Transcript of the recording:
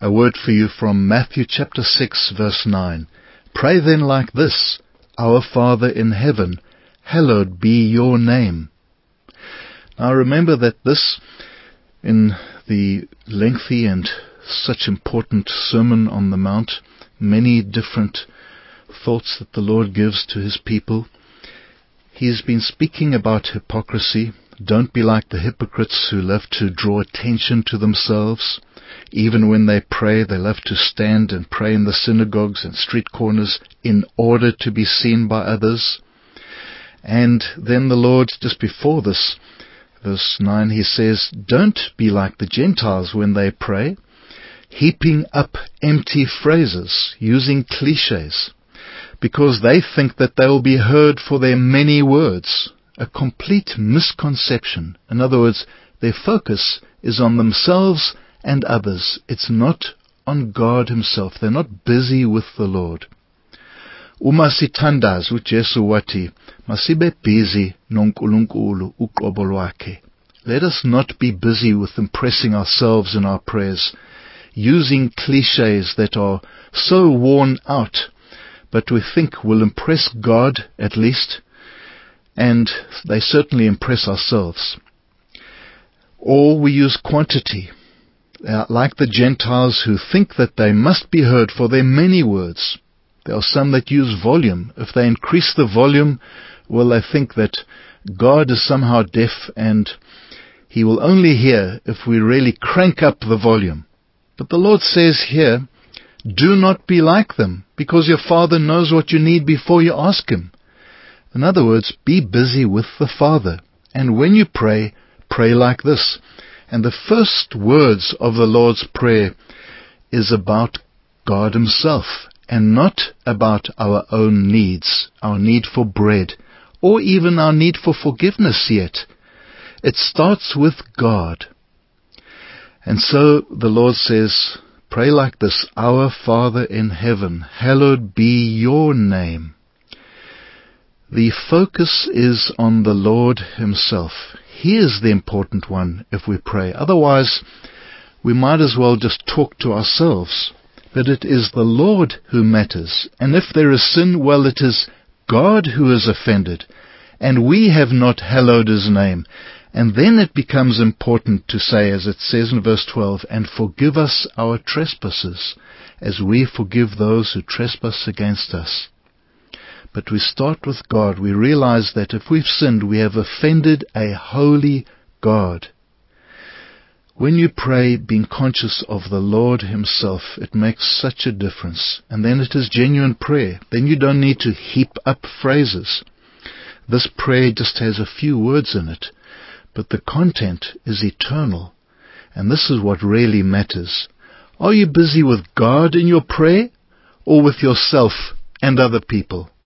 A word for you from Matthew chapter 6 verse 9. Pray then like this: Our Father in heaven, hallowed be your name. Now remember that this, in the lengthy and such important Sermon on the Mount, many different thoughts that the Lord gives to His people, He's been speaking about hypocrisy. Don't be like the hypocrites who love to draw attention to themselves. Even when they pray, they love to stand and pray in the synagogues and street corners in order to be seen by others. And then the Lord, just before this, verse 9, He says, don't be like the Gentiles when they pray, heaping up empty phrases, using cliches, because they think that they will be heard for their many words. A complete misconception. In other words, their focus is on themselves and others. It's not on God Himself. They're not busy with the Lord. Uma sithandaza uJesu wathi, masibe busy noNkulunkulu uqobo lwakhe. Let us not be busy with impressing ourselves in our prayers, using cliches that are so worn out, but we think will impress God at least, and they certainly impress ourselves. Or we use quantity, like the Gentiles who think that they must be heard for their many words. There are some that use volume. If they increase the volume, well, they think that God is somehow deaf and He will only hear if we really crank up the volume. But the Lord says here, do not be like them, because your Father knows what you need before you ask Him. In other words, be busy with the Father. And when you pray, pray like this. And the first words of the Lord's Prayer is about God Himself, and not about our own needs, our need for bread, or even our need for forgiveness yet. It starts with God. And so the Lord says, pray like this: Our Father in heaven, hallowed be your name. The focus is on the Lord Himself. He is the important one if we pray. Otherwise, we might as well just talk to ourselves. But it is the Lord who matters. And if there is sin, well, it is God who is offended. And we have not hallowed His name. And then it becomes important to say, as it says in verse 12, and forgive us our trespasses, as we forgive those who trespass against us. But we start with God. We realize that if we've sinned, we have offended a holy God. When you pray, being conscious of the Lord Himself, it makes such a difference. And then it is genuine prayer. Then you don't need to heap up phrases. This prayer just has a few words in it, but the content is eternal. And this is what really matters. Are you busy with God in your prayer, or with yourself and other people?